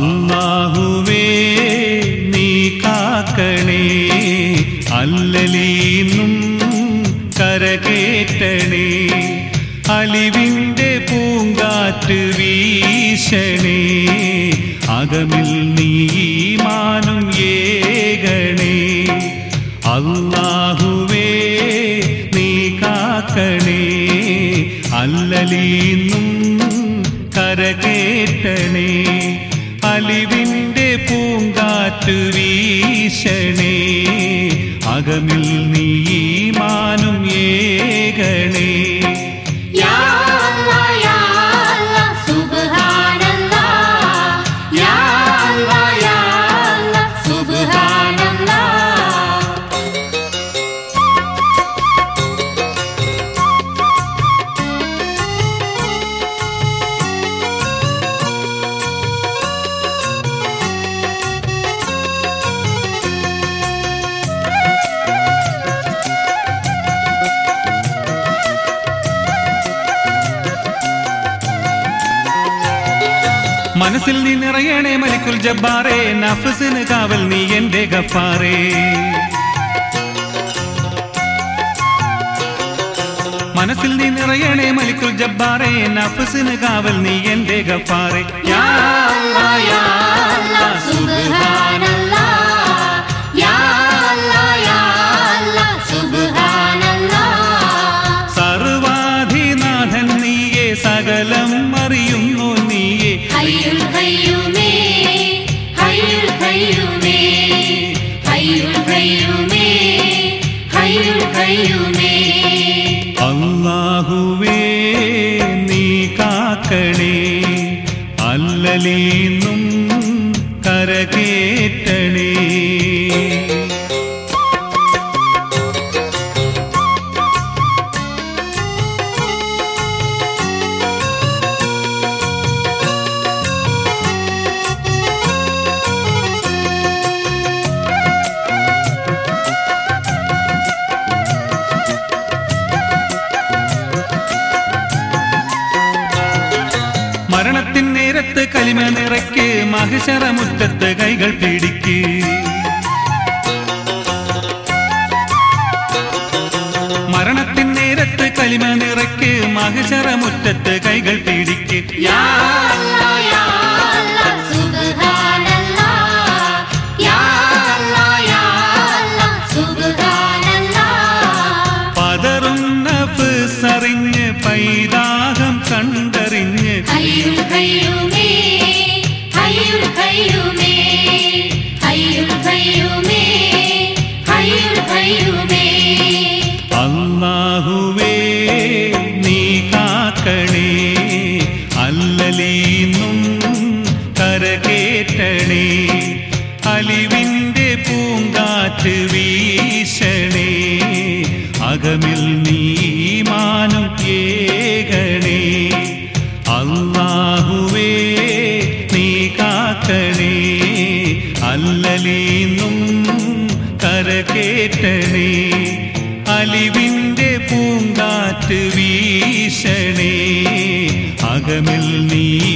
അല്ലാഹുവേ നീ കാക്കണേ, അല്ലലീന്നും കരകേറ്റണേ, അലിവിന്റെ പൂങ്കാറ്റ് വീശണേ, അകമിൽ നീ ഈമാനും ഏകണേ. അല്ലാഹുവേ നീ കാക്കണേ, അല്ലലീന്നും കരകേറ്റണേ, അലിവിന്റെ പൂങ്കാറ്റ് വീശണേ, അകമിൽ നീ ഈമാനും ഏകണേ. മനസ്സിൽ നീ നിറയണേ മലിക്കുൽ ജബ്ബാറേ, നഫ്സിന് കാവൽ നീ എന്റെ ഗഫാറേ. മനസ്സിൽ നീ നിറയണേ മലിക്കുൽ ജബ്ബാറേ, നഫ്സിന് കാവൽ നീ എന്റെ ഗഫാറേ. യാ അല്ലാഹ് യാ അല്ലാഹ് സുബ്ഹാനല്ലാഹ്, യാ അല്ലാഹ് യാ അല്ലാഹ് സുബ്ഹാനല്ലാഹ്. സർവാധിനാഥൻ നീയേ, സകലം അറിയുന്നു നീയേ, ഹയ്യുൽ ഖയ്യൂമേ ഹയ്യുൽ ഖയ്യൂമേ ഹയ്യുൽ ഖയ്യൂമേ ഹയ്യുൽ ഖയ്യൂമേ. അല്ലാഹുവേ നീ കാക്കണേ, അല്ലലീന്നും കരകേറ്റണേ. മരണത്തിൻ നേരത്ത് കലിമ നിറയ്ക്ക്, മഹിശറമുറ്റത്ത് കൈകൾ പിടിക്ക്. മരണത്തിൻ നേരത്ത് കലിമ നിറയ്ക്ക്, മഹിശറമുറ്റത്ത് കൈകൾ പിടിക്ക്. യാ അല്ലാഹ് യാ അല്ലാഹ് സുബ്ഹാനല്ലാഹ്, യാ അല്ലാഹ് യാ അല്ലാഹ് സുബ്ഹാനല്ലാഹ്. പതറും നഫ്സ് അറിഞ്ഞ്, പൈതാഹം കണ്ടറിഞ്ഞ്, ഹയ്യുൽ ഖയ്യൂമേ ഹയ്യുൽ ഖയ്യൂമേ ഹയ്യുൽ ഖയ്യൂമേ ഹയ്യുൽ ഖയ്യൂമേ. അല്ലാഹുവേ നീ കാക്കണേ, അല്ലലീന്നും കരകേറ്റണേ, അലിവിന്റെ പൂങ്കാറ്റ് വീശണേ, അകമിൽ നീ ഈമാനും ഏകണേ. അല്ലാഹുവേ നീ കാക്കണേ, അല്ലലീന്നും കരകേറ്റണേ, അലിവിന്റെ പൂങ്കാറ്റ് വീശണേ, അകമിൽ നീ